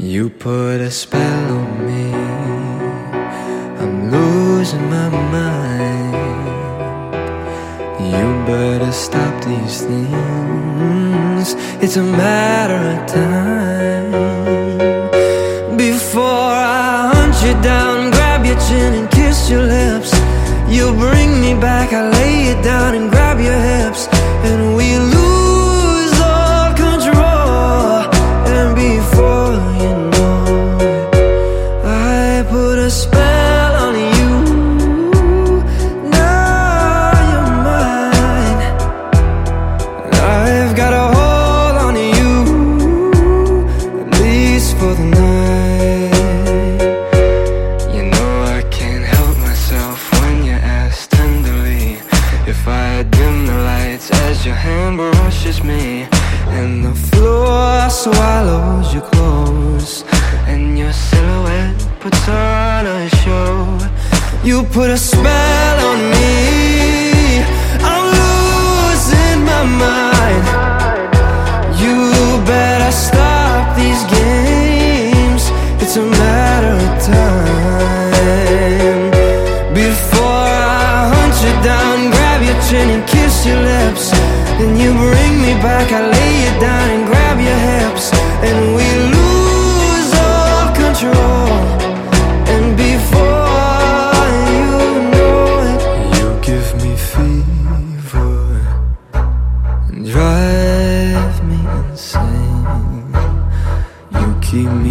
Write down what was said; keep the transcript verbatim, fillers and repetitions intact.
You put a spell on me, I'm losing my mind. You better stop these things, it's a matter of time. Before I hunt you down, grab your chin and kiss your lips. You bring me back, I lay you down and grab your hips, and we lose all control. And before you know it, I put a spell on you. Now you're mine. I've got a hold on you, at least for the night. You know I can't help myself when you ask tenderly if I dim the lights as your hand brushes me, and the floor swallows your clothes, and your silhouette puts on a show. You put a spell on me, I'm losing my mind. You better stop these games, it's a matter of time. Before I hunt you down, grab your chin and kiss your lips, then you bring me back, I lay you down and grab your hips, and we lose all control. And before you know it, you give me fever and drive me insane. You keep me